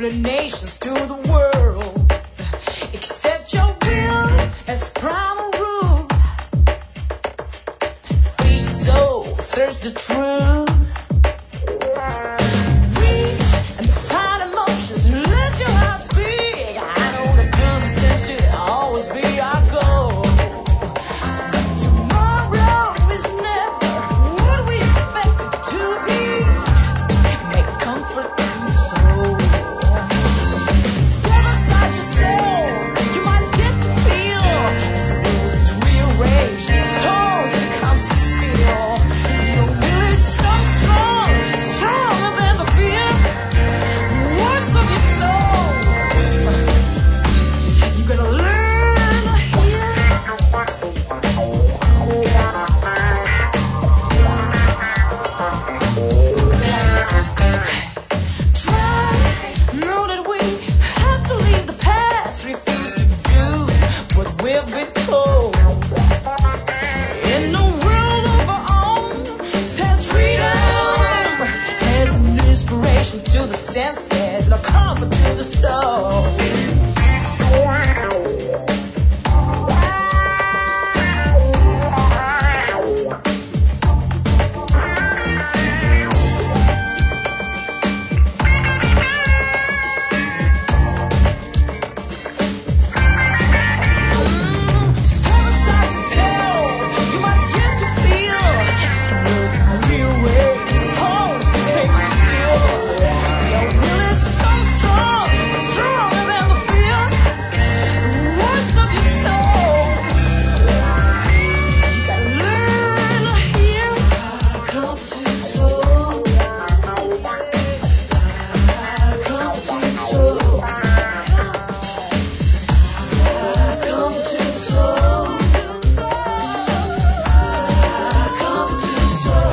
nations to the world. Accept your will as primal rule. Free soul, search the truth. Reach and find emotions, let your heart speak. I know that goodness should always be our goal. But tomorrow is never what we expect it to be. Make comfort to your soul. Step outside your soul. You might get to feel as the world is rearranged. The stones become so still. Your will is so strong, stronger than the fear. The words of your soul. You gotta learn to hear. Try, know that we have to leave the past. Refuse to do what we've been told. In a world of our own stands freedom as an inspiration to the senses and a comfort to the soul. Step outside yourself. You might get to feel as the world's rearranged. The stones became still. Your will is so strong, stronger than the fear. The words of your soul. You gotta learn to hear. Come to the soul. Come to the soul. Come to the soul. Come to the soul.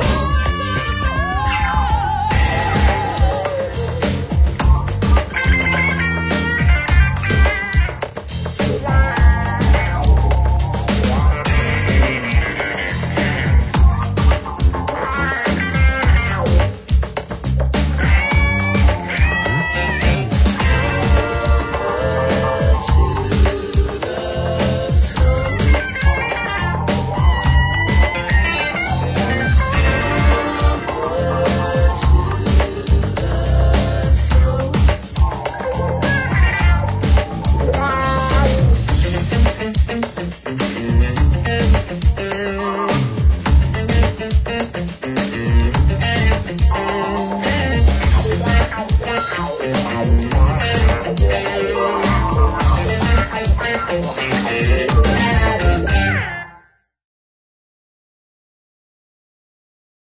Wow.